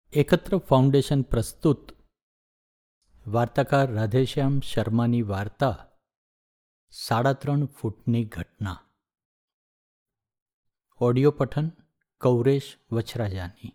એકત્ર ફાઉન્ડેશન પ્રસ્તુત વાર્તાકાર રાધેશ્યામ શર્માની વાર્તા 3.5 ફૂટની ઘટના. ઓડિયો પઠન કૌરેશ વછરાજાની.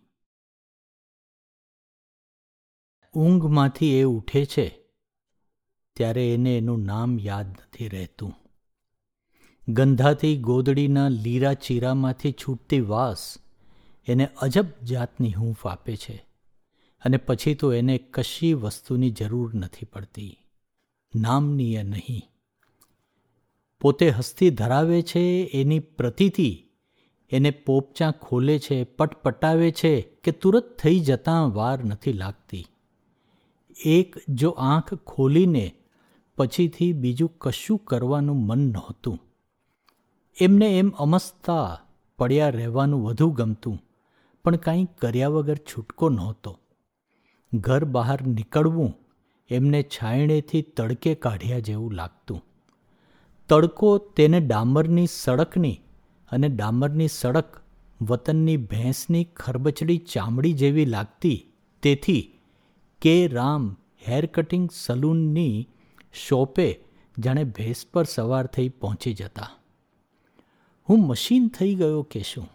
ઊંઘમાંથી એ ઉઠે છે ત્યારે એને એનું નામ યાદ નથી રહેતું. ગંધાતી ગોદડીના લીરા ચીરામાંથી છૂટતી વાસ એને અજબ જાતની હૂંફ આપે છે અને પછી તો એને કશી વસ્તુની જરૂર નથી પડતી, નામનીય નહીં. પોતે હસ્તી ધરાવે છે એની પ્રતીતિ એને પોપચાં ખોલે છે, પટપટાવે છે કે તુરત થઈ જતાં વાર નથી લાગતી. એક જો આંખ ખોલીને પછીથી બીજું કશું કરવાનું મન નહોતું. એમને એમ અમસ્તા પડ્યા રહેવાનું વધુ ગમતું, પણ કાંઈ કર્યા વગર છૂટકો નહોતો. ઘર બહાર નીકળવું એમને છાયણેથી તડકે કાઢ્યા જેવું લાગતું. તડકો તેને ડામરની સડકની અને ડામરની સડક વતનની ભેંસની ખરબચડી ચામડી જેવી લાગતી. તેથી કે રામ હેર કટિંગ સલૂનની શોપે જાણે ભેંસ પર સવાર થઈ પહોંચી જતા. હું મશીન થઈ ગયો કે શું?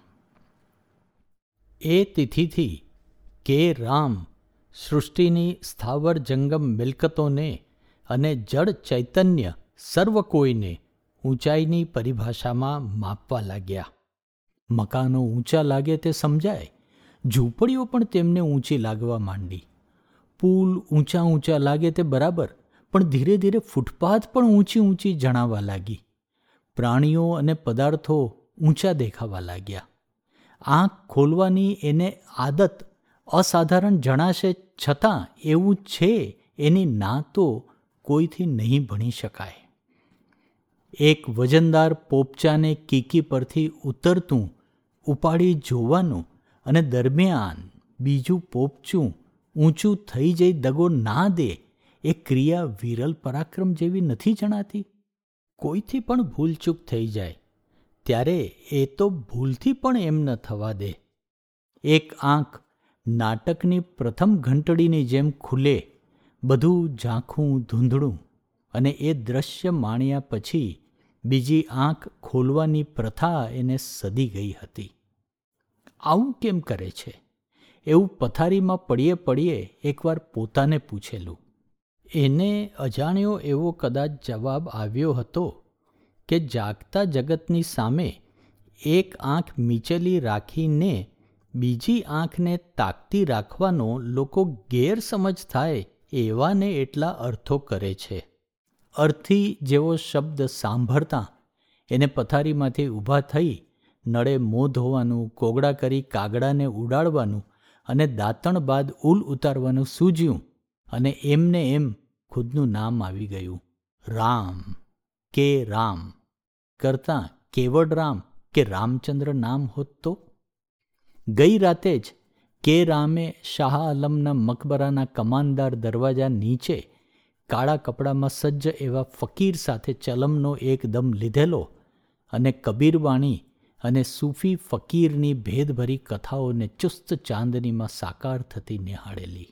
એ તિથિથી કે રામ સૃષ્ટિની સ્થાવર જંગમ મિલકતોને અને જડ ચૈતન્ય સર્વ કોઈને ઊંચાઈની પરિભાષામાં માપવા લાગ્યા. મકાનો ઊંચા લાગે તે સમજાય, ઝૂંપડીઓ પણ તેમને ઊંચી લાગવા માંડી. પુલ ઊંચા ઊંચા લાગે તે બરાબર, પણ ધીરે ધીરે ફૂટપાથ પણ ઊંચી ઊંચી જણાવા લાગી. પ્રાણીઓ અને પદાર્થો ઊંચા દેખાવા લાગ્યા. આંખ ખોલવાની એને આદત અસાધારણ જણાશે, છતાં એવું છે એની ના તો કોઈથી નહીં ભણી શકાય. એક વજનદાર પોપચાને કીકી પરથી ઉતરતું ઉપાડી જોવાનું અને દરમિયાન બીજું પોપચું ઊંચું થઈ જઈ દગો ના દે એ ક્રિયા વિરલ પરાક્રમ જેવી નથી જણાતી? કોઈથી પણ ભૂલચૂક થઈ જાય ત્યારે એ તો ભૂલથી પણ એમ ન થવા દે. એક આંખ નાટકની પ્રથમ ઘંટડીની જેમ ખુલે, બધું ઝાંખું ધૂંધળું, અને એ દ્રશ્ય માણ્યા પછી બીજી આંખ ખોલવાની પ્રથા એને સદી ગઈ હતી. આવું કેમ કરે છે? એવું પથારીમાં પડીએ પડીએ એકવાર પોતાને પૂછેલું. એને અજાણ્યો એવો કદાચ જવાબ આવ્યો હતો કે જાગતા જગતની સામે એક આંખ મીચેલી રાખીને બીજી આંખને તાકતી રાખવાનો લોકો ગેરસમજ થાય એવાને એટલા અર્થો કરે છે. અર્થી જેવો શબ્દ સાંભળતા એને પથારીમાંથી ઊભા થઈ નળે મોં ધોવાનું, કોગળા કરી કાગડાને ઉડાડવાનું અને દાંતણ બાદ ઉલ ઉતારવાનું સૂઝ્યું, અને એમને એમ ખુદનું નામ આવી ગયું. રામ. કે રામ કરતાં કેવડ રામ કે રામચંદ્ર નામ હોત તો? ગઈ રાતે જ કે રામે શાહ આલમના મકબરાના કમાનદાર દરવાજા નીચે કાળા કપડામાં સજ્જ એવા ફકીર સાથે ચલમનો એકદમ લીધેલો અને કબીરવાણી અને સૂફી ફકીરની ભેદભરી કથાઓને ચુસ્ત ચાંદનીમાં સાકાર થતી નિહાળેલી.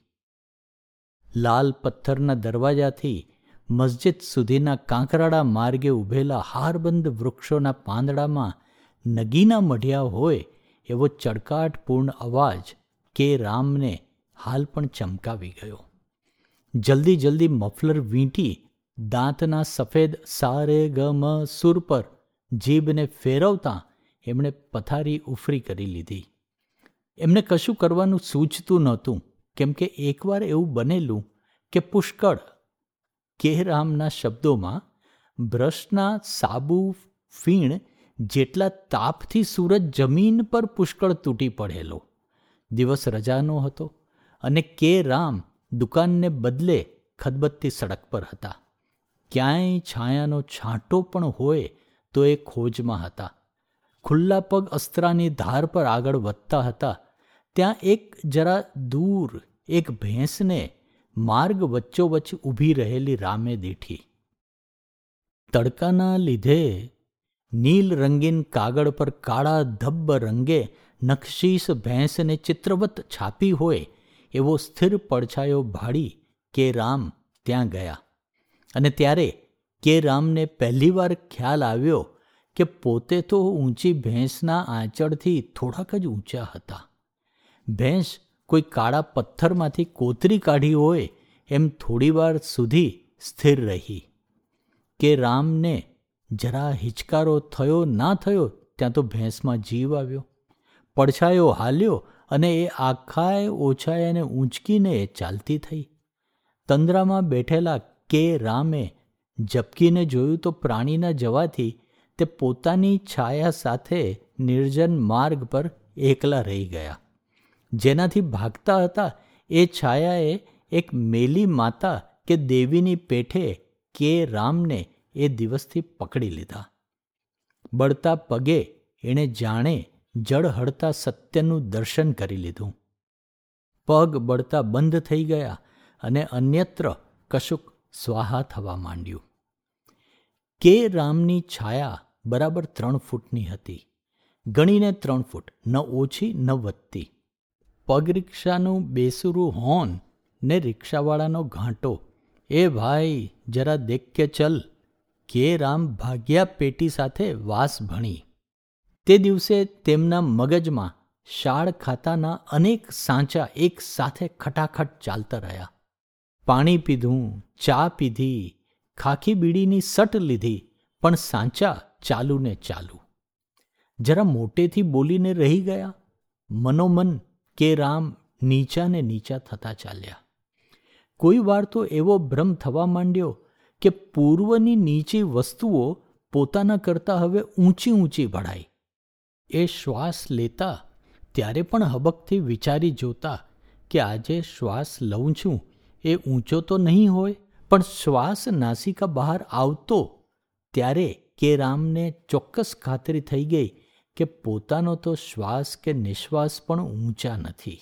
લાલ પથ્થરના દરવાજાથી મસ્જિદ સુધીના કાંકરાળા માર્ગે ઊભેલા હારબંધ વૃક્ષોના પાંદડામાં નગીના મઢ્યા હોય એવો ચડકાટપૂર્ણ અવાજ કે રામને હાલ પણ ચમકાવી ગયો. જલ્દી જલ્દી મફલર વીંટી દાંતના સફેદ સારે ગમ સુર પર જીભને ફેરવતા એમણે પથારી ઉફરી કરી લીધી. એમને કશું કરવાનું સૂચતું નહોતું, કેમ કે એકવાર એવું બનેલું કે પુષ્કળ, કે રામના શબ્દોમાં, બ્રશના સાબુ ફીણ જેટલા તાપથી સૂરજ જમીન પર પુષ્કળ તૂટી પડેલો. દિવસ રજાનો હતો અને કે રામ દુકાનને બદલે ખદબત્તી સડક પર હતા. ક્યાંય છાયાનો છાંટો પણ હોય તો એ ખોજમાં હતા. ખુલ્લા પગ અસ્ત્રાની ધાર પર આગળ વધતા હતા. ત્યાં એક જરા દૂર એક ભેંસને માર્ગ વચ્ચોવચ્ચ ઊભી રહેલી રામે દીઠી. તડકાના લીધે નીલ રંગીન કાગળ પર કાળા ધબ્બ રંગે નખશીશ ભેંસને ચિત્રવત છાપી હોય એવો સ્થિર પડછાયો ભાળી કે રામ ત્યાં ગયા. અને ત્યારે કે રામને પહેલીવાર ખ્યાલ આવ્યો કે પોતે તો ઊંચી ભેંસના આંચળથી થોડાક જ ઊંચા હતા. ભેંસ કોઈ કાળા પથ્થરમાંથી કોતરી કાઢી હોય એમ થોડીવાર સુધી સ્થિર રહી. કે રામને જરા હિચકારો થયો ના થયો ત્યાં તો ભેંસમાં જીવ આવ્યો. પડછાયો હાલ્યો અને એ આખાય ઓછાયાને ઊંચકીને ચાલતી થઈ. તંદ્રામાં બેઠેલા કે રામે ઝબકીને જોયું તો પ્રાણીના જવાથી તે પોતાની છાયા સાથે નિર્જન માર્ગ પર એકલા રહી ગયા. જેનાથી ભાગતા હતા એ છાયાએ એક મેલી માતા કે દેવીની પેઠે કે રામને એ દિવસથી પકડી લીધા. બળતા પગે એણે જાણે જળહળતા સત્યનું દર્શન કરી લીધું. પગ બળતા બંધ થઈ ગયા અને અન્યત્ર કશુંક સ્વાહા થવા માંડ્યું. કે રામની છાયા બરાબર 3 ફૂટની હતી. ગણીને 3 ફૂટ, ન ઓછી ન વધતી. પગ રિક્ષાનું બેસુરું હોર્ન ને રિક્ષાવાળાનો ઘાંટો, એ ભાઈ જરા દેખ કે ચલ. કે રામ ભાગ્યા પેટી સાથે વાસ ભણી. તે દિવસે તેમના મગજમાં શાળ ખાતાના અનેક સાંચા એક સાથે ખટાખટ ચાલતા રહ્યા. પાણી પીધું, ચા પીધી, ખાખી બીડીની સટ લીધી, પણ સાંચા ચાલુ ને ચાલુ. જરા મોટેથી બોલીને રહી ગયા. મનોમન કે રામ નીચા ને નીચા થતા ચાલ્યા. કોઈ વાર તો એવો ભ્રમ થવા માંડ્યો કે પૂર્વની નીચી વસ્તુઓ પોતાના કરતાં હવે ઊંચી ઊંચી ભળાઈ. એ શ્વાસ લેતા ત્યારે પણ હબકથી વિચારી જોતા કે આજે શ્વાસ લઉં છું એ ઊંચો તો નહીં હોય, પણ શ્વાસ નાસિકા બહાર આવતો ત્યારે કે રામને ચોક્કસ ખાતરી થઈ ગઈ કે પોતાનો તો શ્વાસ કે નિશ્વાસ પણ ઊંચા નથી.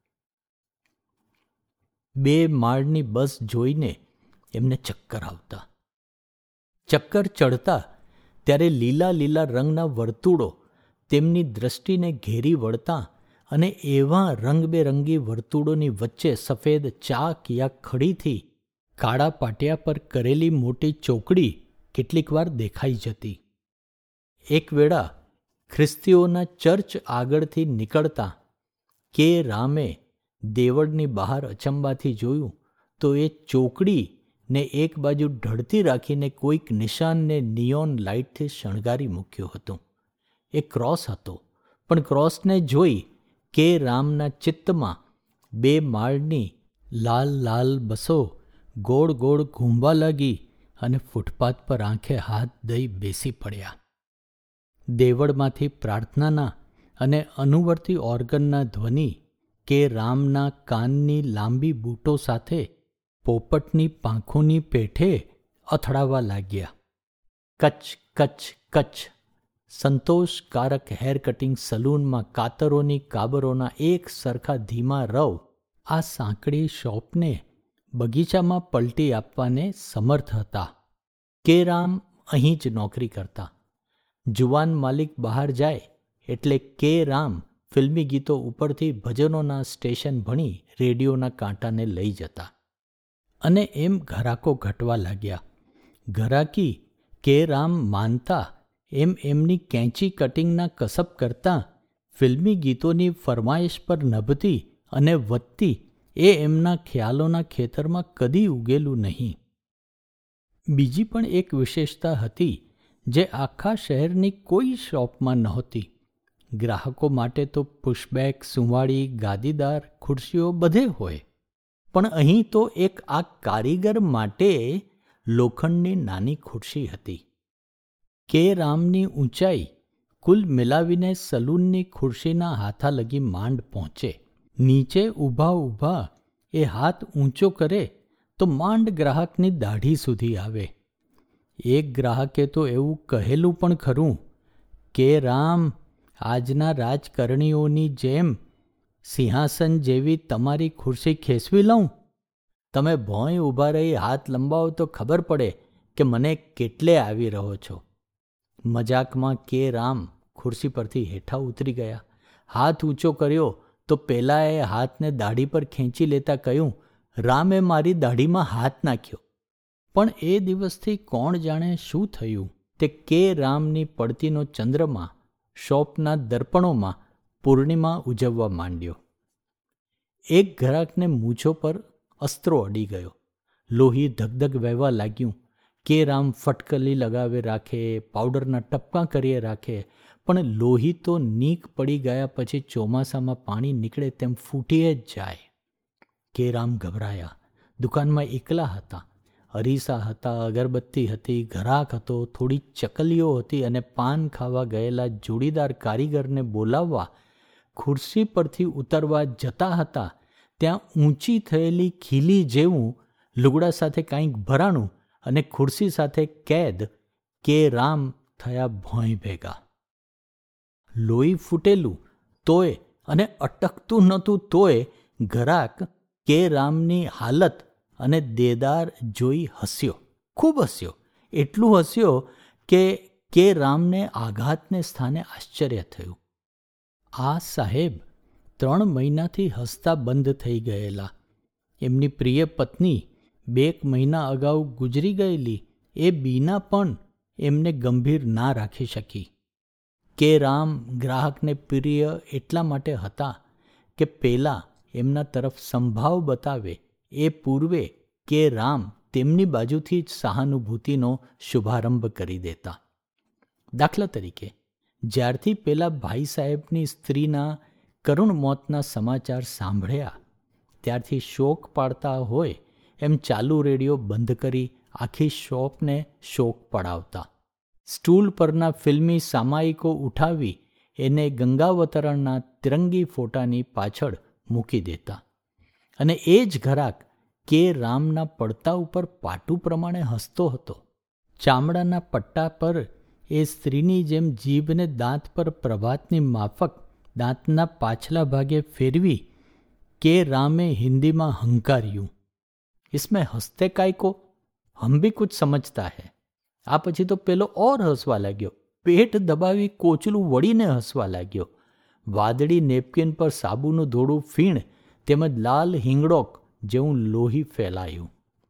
2 માળની બસ જોઈને એમને ચક્કર આવતા. ચક્કર ચડતા ત્યારે લીલા લીલા રંગના વર્તુળો તેમની દ્રષ્ટિને ઘેરી વળતા અને એવા રંગબેરંગી વર્તુળોની વચ્ચે સફેદ ચાક યા ખડીથી કાળા પાટિયા પર કરેલી મોટી ચોકડી કેટલીક વાર દેખાઈ જતી. એક વેળા ખ્રિસ્તીઓના ચર્ચ આગળથી નીકળતા કે રામે દેવળની બહાર અચંબાથી જોયું તો એ ચોકડી ને એક બાજુ ઢળતી રાખીને કોઈક નિશાનને નિયોન લાઇટથી શણગારી મૂક્યો હતો. એ ક્રોસ હતો, પણ ક્રોસને જોઈ કે રામના ચિત્તમાં 2 માળની લાલ લાલ બસો ગોળ ગોળ ઘૂમવા લાગી અને ફૂટપાથ પર આંખે હાથ દઈ બેસી પડ્યા. દેવળમાંથી પ્રાર્થનાના અને અનુવર્તી ઓર્ગનના ધ્વનિ કે રામના કાનની લાંબી બૂટો સાથે પોપટની પાંખોની પેઠે અથડાવા લાગ્યા. કચ્છ કચ્છ કચ્છ. સંતોષકારક હેર કટિંગ સલૂનમાં કાતરોની કાબરોના એક સરખા ધીમા રવ આ સાંકડી શોપને બગીચામાં પલટી આપવાને સમર્થ હતા. કે રામ અહીં જ નોકરી કરતા. જુવાન માલિક બહાર જાય એટલે કે રામ ફિલ્મી ગીતો ઉપરથી ભજનોના સ્ટેશન ભણી રેડિયોના કાંટાને લઈ જતા. અને એમ ઘરાકો ઘટવા લાગ્યા. ઘરાકી કે રામ માનતા એમ એમની કેંચી કટિંગના કસબ કરતાં ફિલ્મી ગીતોની ફરમાઈશ પર નભતી અને વધતી એ એમના ખ્યાલોના ખેતરમાં કદી ઉગેલું નહીં. બીજી પણ એક વિશેષતા હતી જે આખા શહેરની કોઈ શોપમાં નહોતી. ગ્રાહકો માટે તો પુશબેક, સુંવાળી, ગાદીદાર ખુરશીઓ બધે હોય, પણ અહીં તો એક આ કારીગર માટે લોખંડની નાની ખુરશી હતી. કે રામની ઊંચાઈ કુલ મિલાવીને સલૂનની ખુરશીના હાથા લગી માંડ પહોંચે. નીચે ઊભા ઊભા એ હાથ ઊંચો કરે તો માંડ ગ્રાહકની દાઢી સુધી આવે. એક ગ્રાહકે તો એવું કહેલું પણ ખરું કે રામ, આજના રાજકારણીઓની જેમ સિંહાસન જેવી તમારી ખુરશી ખેંચવી લઉં? તમે ભોંય ઊભા રહી હાથ લંબાવો તો ખબર પડે કે મને કેટલે આવી રહ્યો છો. મજાકમાં કે રામ ખુરશી પરથી હેઠા ઉતરી ગયા. હાથ ઊંચો કર્યો તો પેલાએ હાથને દાઢી પર ખેંચી લેતા કહ્યું, રામે મારી દાઢીમાં હાથ નાખ્યો. પણ એ દિવસથી કોણ જાણે શું થયું તે કે રામની પડતીનો ચંદ્રમા શોપના દર્પણોમાં પૂર્ણિમા ઉજવવા માંડ્યો. એક ઘરાકને મૂછો પર અસ્ત્રો અડી ગયો. લોહી ધગધગ વહેવા લાગ્યું. કે રામ ફટકલી લગાવે રાખે, પાવડરના ટપકા કરીએ રાખે, પણ લોહી તો નીક પડી ગયા પછી ચોમાસામાં પાણી નીકળે તેમ ફૂટીએ જ જાય. કે રામ ગભરાયા. દુકાનમાં એકલા હતા. અરીસા હતા, અગરબત્તી હતી, ઘરાક હતો, થોડી ચકલીઓ હતી અને પાન ખાવા ગયેલા જોડીદાર કારીગરને બોલાવવા ખુરશી પરથી ઉતરવા જતા હતા. ત્યાં ઊંચી થયેલી ખીલી જેવું લુગડા સાથે કાંઈક ભરાણું અને ખુરશી સાથે કેદ કે રામ થયા ભોંય ભેગા. લોહી ફૂટેલું તોય અને અટકતું નહોતું તોય ઘરાક કે રામની હાલત અને દેદાર જોઈ હસ્યો, ખૂબ હસ્યો. એટલું હસ્યો કે રામને આઘાતને સ્થાને આશ્ચર્ય થયું. આ સાહેબ 3 મહિનાથી હસતા બંધ થઈ ગયેલા. એમની પ્રિય પત્ની 2 મહિના અગાઉ ગુજરી ગયેલી એ બીના પણ એમને ગંભીર ના રાખી શકી. કે રામ ગ્રાહકને પ્રિય એટલા માટે હતા કે પેલા એમના તરફ સંભાવ બતાવે એ પૂર્વે કે રામ તેમની બાજુથી જ સહાનુભૂતિનો શુભારંભ કરી દેતા. દાખલા તરીકે, જ્યારથી પેલા ભાઈ સાહેબની સ્ત્રીના કરુણ મોતના સમાચાર સાંભળ્યા ત્યારથી શોક પાડતા હોય એમ ચાલુ રેડિયો બંધ કરી આખી શોપને શોક પડાવતા. સ્ટૂલ પરના ફિલ્મી સામાયિકો ઉઠાવી એને ગંગાવતરણના તિરંગી ફોટાની પાછળ મૂકી દેતા. અને એ જ ઘરાક કે રામના પડતા ઉપર પાટું પ્રમાણે હસતો હતો. ચામડાના પટ્ટા પર એ સ્ત્રીની જેમ જીભને દાંત પર પ્રભાતની માફક દાંતના પાછલા ભાગે ફેરવી કે રામે હિન્દીમાં હંકાર્યું, इसमें हंसते काय को, हम भी कुछ समझता है. આ પછી તો પેલો ઓર હસવા લાગ્યો. પેટ દબાવી કોચલું વળીને હસવા લાગ્યો. વાદળી નેપકિન પર સાબુનું ધોળું ફીણ તેમજ લાલ હિંગડોક જેવું લોહી ફેલાયું.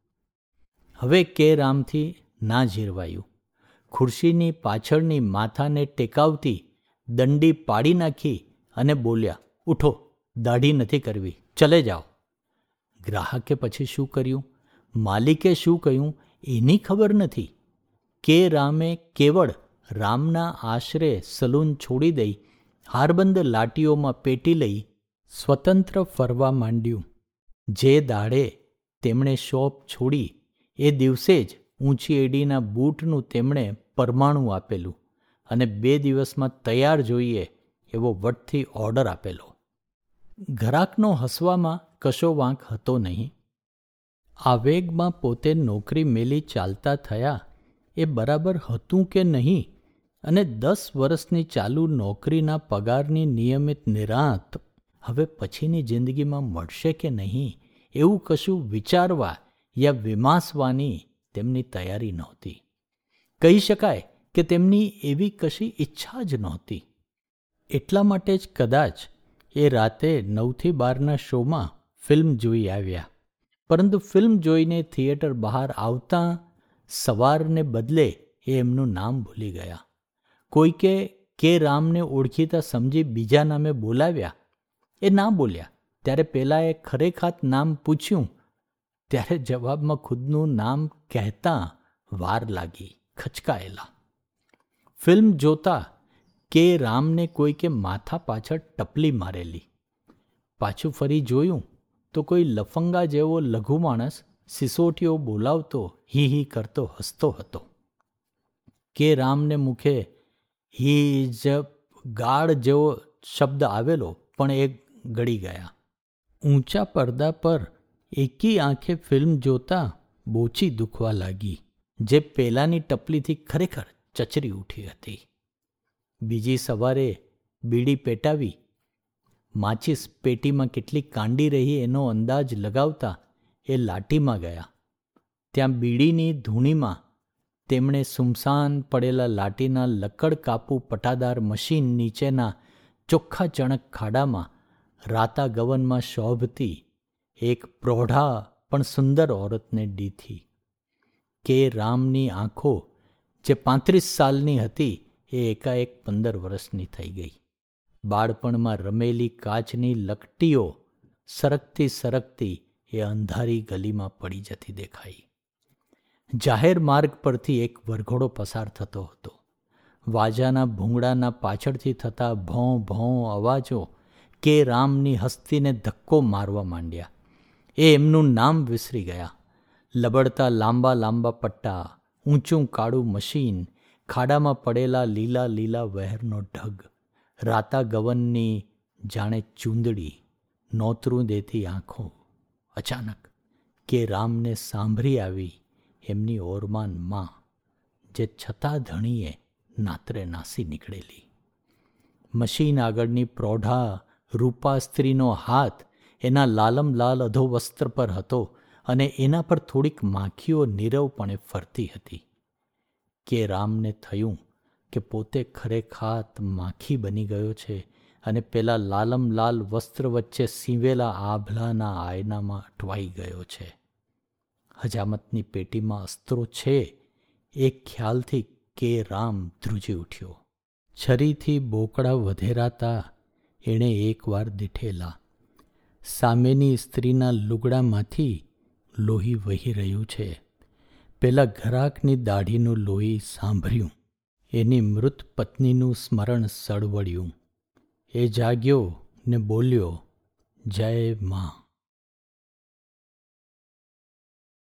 હવે કે રામથી ના ઝીરવાયું. ખુરશીની પાછળની માથાને ટેકાવતી દંડી પાડી નાખી અને બોલ્યા, ઉઠો, દાઢી નથી કરવી, ચલે જાઓ. ગ્રાહકે પછી શું કર્યું, માલિકે શું કહ્યું એની ખબર નથી. કે રામે કેવળ રામના આશરે સલૂન છોડી દઈ હારબંદ લાટીઓમાં પેટી લઈ સ્વતંત્ર ફરવા માંડ્યું. જે દાડે તેમણે શોપ છોડી એ દિવસે જ ઊંચી એડીના બૂટનું તેમણે પરમાણું આપેલું અને 2 દિવસમાં તૈયાર જોઈએ એવો વટથી ઓર્ડર આપેલો. ઘરાકનો હસવામાં કશો વાંક હતો નહીં. આવેગમાં પોતે નોકરી મેલી ચાલતા થયા એ બરાબર હતું કે નહીં અને 10 વર્ષની ચાલુ નોકરીના પગારની નિયમિત નિરાંત હવે પછીની જિંદગીમાં મળશે કે નહીં એવું કશું વિચારવા યા વિમાસવાની તેમની તૈયારી નહોતી. કહી શકાય કે તેમની એવી કશી ઈચ્છા જ નહોતી. એટલા માટે જ કદાચ એ રાતે 9થી 12ના શોમાં ફિલ્મ જોઈ આવ્યા. પરંતુ ફિલ્મ જોઈને થિયેટર બહાર આવતા સવારને બદલે એ એમનું નામ ભૂલી ગયા. કોઈકે કે રામને ઓળખીતા સમજી બીજા નામે બોલાવ્યા. એ ના બોલ્યા ત્યારે પેલાએ ખરેખાત નામ પૂછ્યું ત્યારે જવાબમાં ખુદનું નામ કહેતા વાર લાગી, ખચકાયેલા. ફિલ્મ જોતા કે રામને કોઈકે માથા પાછળ ટપલી મારેલી. પાછું ફરી જોયું તો કોઈ લફંગા જેવો લઘુ માણસ સિસોટીઓ બોલાવતો હી હી કરતો હસતો હતો. કે રામને મુખે હી જ ગાળ જેવો શબ્દ આવેલો પણ એ ગળી ગયા. ઊંચા પડદા પર એકી આંખે ફિલ્મ જોતા બોચી દુખવા લાગી, જે પેલાની ટપલીથી ખરેખર ચચરી ઉઠી હતી. બીજી સવારે બીડી પેટાવી માચીસ પેટીમાં કેટલી કાંડી રહી એનો અંદાજ લગાવતા એ લાટીમાં ગયા. ત્યાં બીડીની ધૂણીમાં તેમણે સુમસાન પડેલા લાટીના લકડ કાપુ પટાદાર મશીન નીચેના ચોખ્ખા ચણક ખાડામાં રાતા ગવનમાં શોભતી એક પ્રૌઢા પણ સુંદર ઓરતને દીઠી. કે રામની આંખો જે 35 સાલની હતી એ એકાએક 15 વર્ષની થઈ ગઈ. બાળપણમાં રમેલી કાચની લકટીઓ સરકતી સરકતી એ અંધારી ગલીમાં પડી જતી દેખાઈ. જાહેર માર્ગ પરથી એક વરઘોડો પસાર થતો હતો. વાજાના ભૂંગળાના પાછળથી થતા ભોં ભોં અવાજો કે રામની હસ્તીને ધક્કો મારવા માંડ્યા. એ એમનું નામ વિસરી ગયા. લબડતા લાંબા લાંબા પટ્ટા, ઊંચું કાળું મશીન, ખાડામાં પડેલા લીલા લીલા વહેરનો ઢગ, રાતા ગવનની જાણે ચૂંદડી, નોતરું દેતી આંખો. અચાનક કે રામને સાંભળી આવી એમની ઓરમાન માં, જે છતાં ધણીએ નાત્રે નાસી નીકળેલી. મશીન આગળની પ્રૌઢા રૂપા સ્ત્રીનો હાથ એના લાલમ લાલ અધોવસ્ત્ર પર હતો અને એના પર થોડીક માખીઓ નીરવપણે ફરતી હતી. કે રામને થયું કે પોતે ખરેખાત માખી બની ગયો છે અને પેલા લાલમ લાલ વસ્ત્ર વચ્ચે સીવેલા આભલાના આયનામાં અટવાઈ ગયો છે. હજામતની પેટીમાં અસ્ત્રો છે એ ખ્યાલથી કે રામ ધ્રુજી ઉઠ્યો. છરીથી બોકડા વધેરાતા એણે એકવાર દીઠેલા. સામેની સ્ત્રીના લુગડામાંથી લોહી વહી રહ્યું છે. પેલા ઘરાકની દાઢીનું લોહી સાંભળ્યું. એની મૃત પત્નીનું સ્મરણ સળવળ્યું. એ જાગ્યો ને બોલ્યો, જય માં.